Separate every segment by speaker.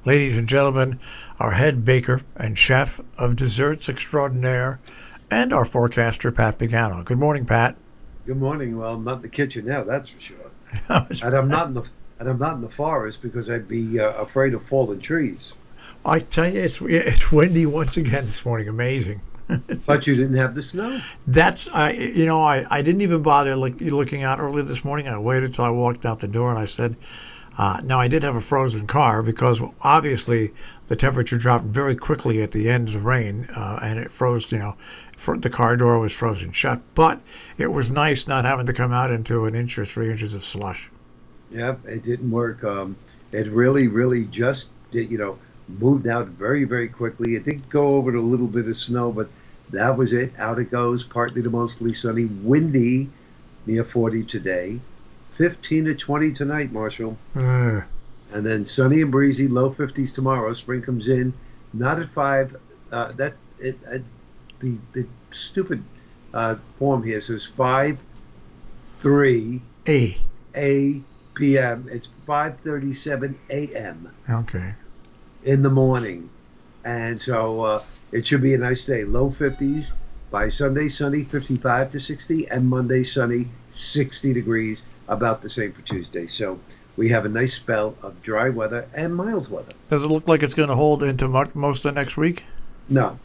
Speaker 1: Ladies and gentlemen, our head baker and chef of desserts extraordinaire, and our forecaster, Pat Pagano. Good morning, Pat.
Speaker 2: Good morning. Well, I'm not in the kitchen now, that's for sure.
Speaker 1: I
Speaker 2: And I'm not in the forest because I'd be afraid of fallen trees.
Speaker 1: tell you, it's windy once again this morning. Amazing.
Speaker 2: But you didn't have the snow.
Speaker 1: I didn't even bother looking out early this morning. I waited till I walked out the door and I said, now I did have a frozen car because obviously the temperature dropped very quickly at the end of the rain, and it froze. The car door was frozen shut. But it was nice not having to come out into an inch or 3 inches of slush.
Speaker 2: Yep, it didn't work. It really, really just moved out very, very quickly. It did go over to a little bit of snow, but that was it. Out it goes. Partly to mostly sunny, windy, near 40 today. 15 to 20 tonight, Marshall.
Speaker 1: Uh,
Speaker 2: And then sunny and breezy, low 50s tomorrow. Spring comes in, not at 5. The stupid form here says 5:3
Speaker 1: A.
Speaker 2: p.m. It's 5:37 a.m.
Speaker 1: Okay.
Speaker 2: in the morning, and so it should be a nice day. Low 50s by Sunday, sunny 55 to 60, and Monday sunny 60 degrees. About the same for Tuesday. So we have a nice spell of dry weather and mild weather.
Speaker 1: Does it look like it's going to hold into most of next week?
Speaker 2: No.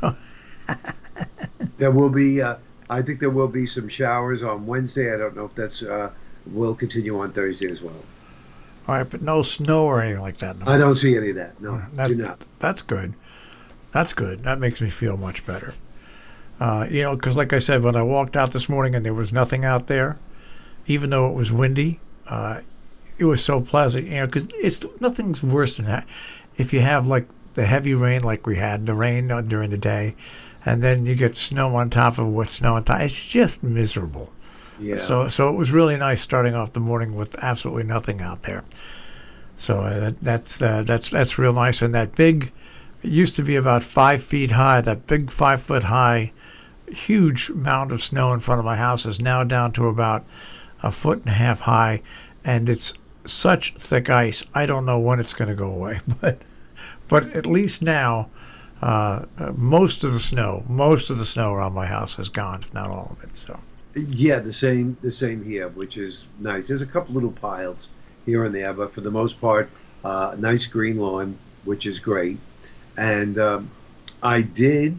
Speaker 2: There will be, I think there will be some showers on Wednesday. I don't know if that's will continue on Thursday as well.
Speaker 1: All right, but no snow or anything like that. No.
Speaker 2: I don't see any of that. No, do not.
Speaker 1: That's good. That's good. That makes me feel much better. Because like I said, when I walked out this morning and there was nothing out there, even though it was windy, it was so pleasant. Because nothing's worse than that. If you have like the heavy rain, like we had, the rain during the day, and then you get snow on top of what snow on top, it's just miserable.
Speaker 2: Yeah.
Speaker 1: So it was really nice starting off the morning with absolutely nothing out there. So that's real nice. And that big, it used to be about 5 feet high. That big 5 foot high, huge mound of snow in front of my house is now down to about 1.5 feet high, and it's such thick ice. I don't know when it's going to go away, but at least now, most of the snow around my house is gone, if not all of it. So.
Speaker 2: Yeah, the same here, which is nice. There's a couple little piles here and there, but for the most part, nice green lawn, which is great. And I did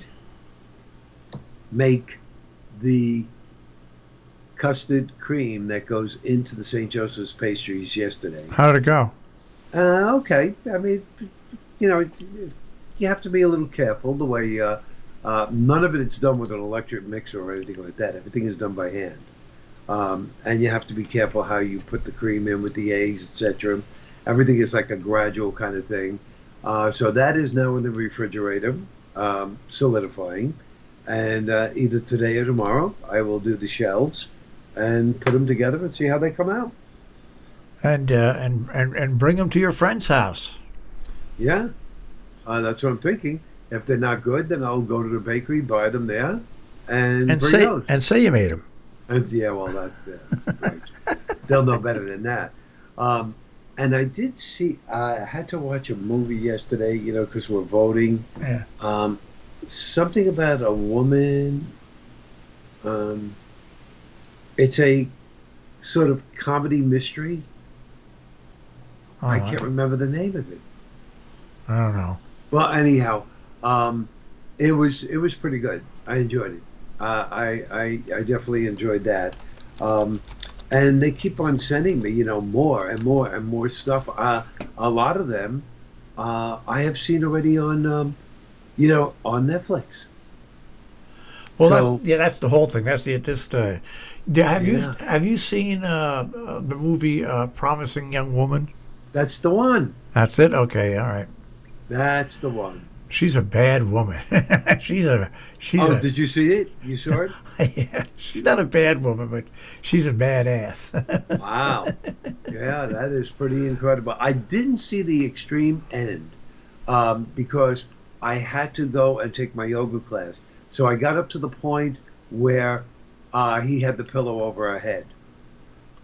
Speaker 2: make the custard cream that goes into the St. Joseph's pastries yesterday.
Speaker 1: How'd it go?
Speaker 2: Okay. I mean, you have to be a little careful the way none of it's done with an electric mixer or anything like that. Everything is done by hand. And you have to be careful how you put the cream in with the eggs, etc. Everything is like a gradual kind of thing. So that is now in the refrigerator, solidifying. And either today or tomorrow, I will do the shells and put them together and see how they come out.
Speaker 1: And bring them to your friend's house.
Speaker 2: Yeah, that's what I'm thinking. If they're not good, then I'll go to the bakery, buy them there, and bring those.
Speaker 1: And say you made them.
Speaker 2: And, yeah, well, right. They'll know better than that. And I did see. I had to watch a movie yesterday, because we're voting.
Speaker 1: Yeah.
Speaker 2: Something about a woman. It's a sort of comedy mystery. I can't remember the name of it.
Speaker 1: I don't know.
Speaker 2: Well, anyhow, it was pretty good. I enjoyed it. I definitely enjoyed that. And they keep on sending me, more and more and more stuff. A lot of them I have seen already on, on Netflix.
Speaker 1: Well, that's the whole thing. Have you seen the movie Promising Young Woman?
Speaker 2: That's the one.
Speaker 1: That's it. Okay, all right.
Speaker 2: That's the one.
Speaker 1: She's a bad woman.
Speaker 2: Did you see it? You saw it?
Speaker 1: Yeah, she's not a bad woman, but she's a badass.
Speaker 2: Wow. Yeah, that is pretty incredible. I didn't see the extreme end because I had to go and take my yoga class. So I got up to the point where he had the pillow over her head.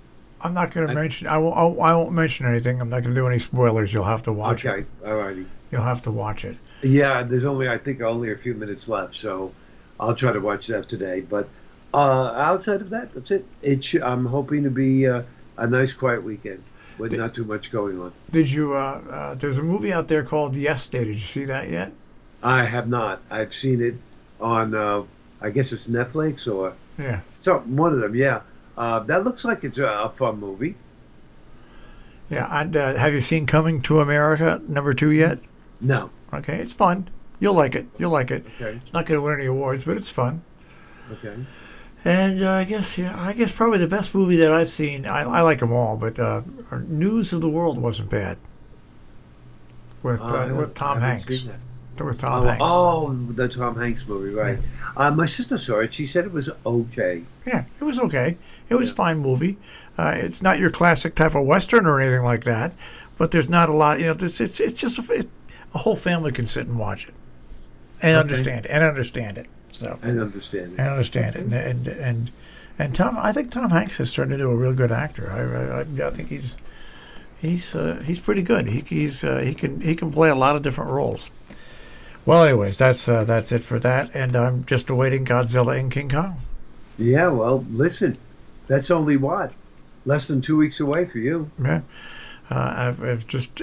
Speaker 1: I'm not going to mention. I won't mention anything. I'm not going to do any spoilers. You'll have to watch it.
Speaker 2: Okay, all righty.
Speaker 1: You'll have to watch it.
Speaker 2: Yeah, there's I think only a few minutes left, so I'll try to watch that today. But outside of that, that's it. I'm hoping to be a nice, quiet weekend with not too much going on.
Speaker 1: Did you? There's a movie out there called Yes Day. Did you see that yet?
Speaker 2: I have not. I've seen it on, I guess it's Netflix or
Speaker 1: Yeah.
Speaker 2: one of them. Yeah, that looks like it's a fun movie.
Speaker 1: Yeah. Have you seen Coming to America #2 yet?
Speaker 2: No.
Speaker 1: Okay, it's fun. You'll like it. You'll like it.
Speaker 2: Okay.
Speaker 1: It's not going to win any awards, but it's fun.
Speaker 2: Okay.
Speaker 1: And I guess probably the best movie that I've seen. I like them all, but News of the World wasn't bad. With Tom Hanks. With Tom Hanks.
Speaker 2: Oh, the Tom Hanks movie, right? My sister saw it. She said it was okay.
Speaker 1: Yeah, it was okay. It was a fine movie. It's not your classic type of Western or anything like that, but there's not a lot. It's just a whole family can sit and watch it and understand it. So
Speaker 2: And understand it.
Speaker 1: and understand it. And Tom, I think Tom Hanks has turned into a real good actor. I think he's pretty good. He can play a lot of different roles. Well, anyways, that's it for that, and I'm just awaiting Godzilla and King Kong.
Speaker 2: Yeah, well, listen, that's only less than 2 weeks away for you.
Speaker 1: Yeah, I've just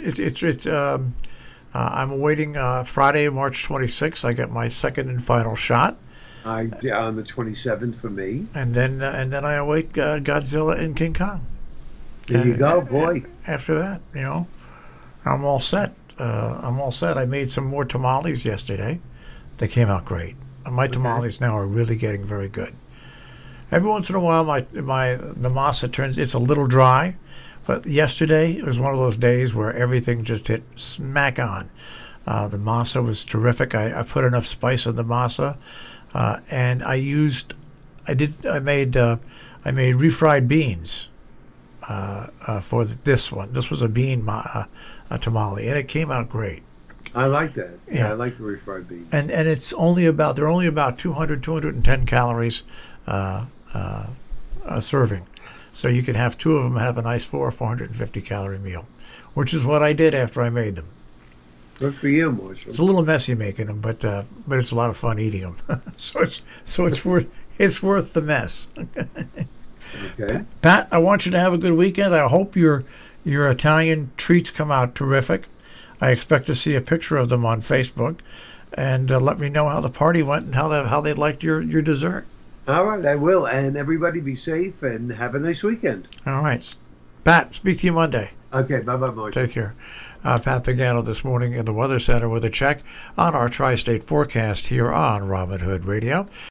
Speaker 1: I'm awaiting Friday, March 26th. I get my second and final shot.
Speaker 2: On the 27th for me.
Speaker 1: And then I await Godzilla and King Kong.
Speaker 2: There you go, boy.
Speaker 1: After that, I'm all set. I made some more tamales yesterday. They came out great. My tamales now are really getting very good. Every once in a while, the masa it's a little dry, but yesterday it was one of those days where everything just hit smack on. The masa was terrific. I put enough spice in the masa, and I made refried beans for this one. This was a bean a tamale, and it came out great.
Speaker 2: I like that.
Speaker 1: Yeah.
Speaker 2: I like the refried beans.
Speaker 1: And it's they're only about 210 calories a serving. So you can have two of them and have a nice 450 calorie meal, which is what I did after I made them.
Speaker 2: Good for you, Marshall.
Speaker 1: It's a little messy making them, but it's a lot of fun eating them. so it's worth the mess.
Speaker 2: Okay.
Speaker 1: Pat, I want you to have a good weekend. I hope your Italian treats come out terrific. I expect to see a picture of them on Facebook, and let me know how the party went and how they liked your dessert.
Speaker 2: All right, I will. And everybody be safe and have a nice weekend.
Speaker 1: All right. Pat, speak to you Monday.
Speaker 2: Okay, bye-bye, Marshall.
Speaker 1: Take care. Pat Pagano this morning in the Weather Center with a check on our tri-state forecast here on Robin Hood Radio.